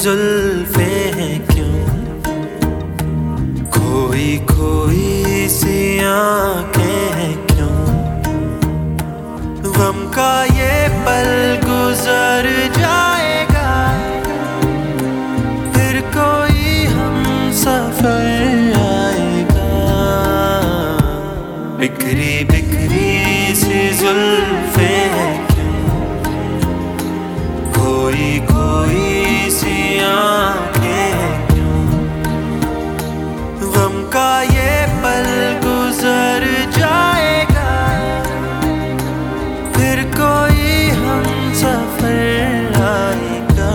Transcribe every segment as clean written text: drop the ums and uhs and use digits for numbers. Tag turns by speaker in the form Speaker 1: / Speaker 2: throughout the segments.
Speaker 1: जुल्फे हैं क्यों, खोई खोई सी आंखें हैं क्यों, गम का ये पल गुजर जाएगा, फिर कोई हम सफर आएगा। बिखरी बिखरी सी जुल्फे हैं क्यों, खोई खोई सी आंखें हैं क्यों, गम का ये पल गुजर जाएगा, फिर कोई हम सफर आएगा।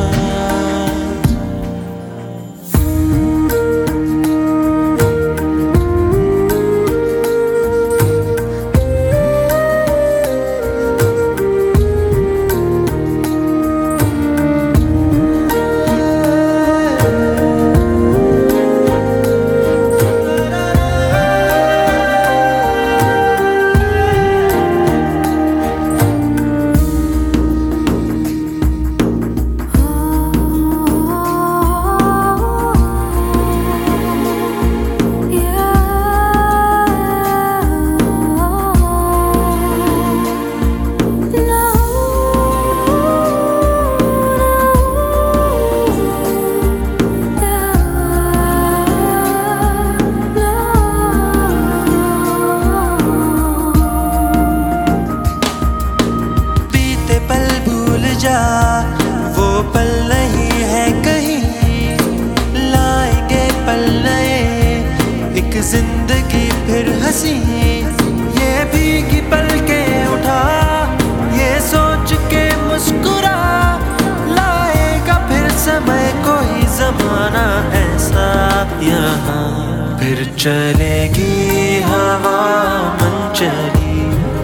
Speaker 1: वो पल नहीं है कहीं, लाएंगे पल नए, एक जिंदगी फिर हंसी। ये भीगी पल के उठा, ये सोच के मुस्कुरा, लाएगा फिर समय कोई जमाना ऐसा यहाँ, फिर चलेगी हवा मन चली,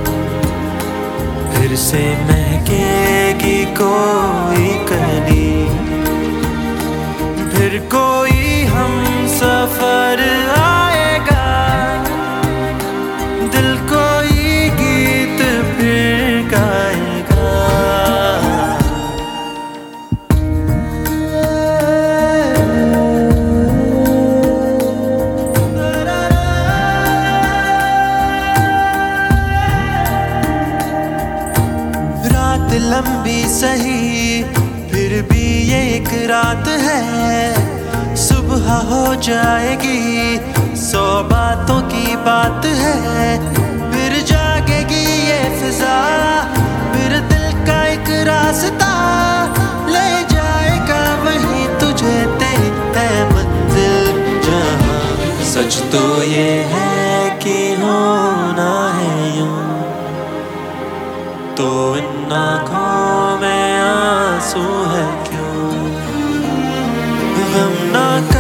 Speaker 1: फिर से महकेगी कोई कली, फिर कोई हम सफर आएगा, दिल कोई गीत फिर गाएगा। रात लंबी सही फिर भी ये एक रात है, सुबह हो जाएगी 100 बातों की बात है, फिर जागेगी ये फिजा, फिर दिल का एक रास्ता ले जाएगा वहीं तुझे, तेरी तय मंजिल जहां। सच तो ये है कि होना है यूं, तो इन आँखों में आंसू है क्यों, गम ना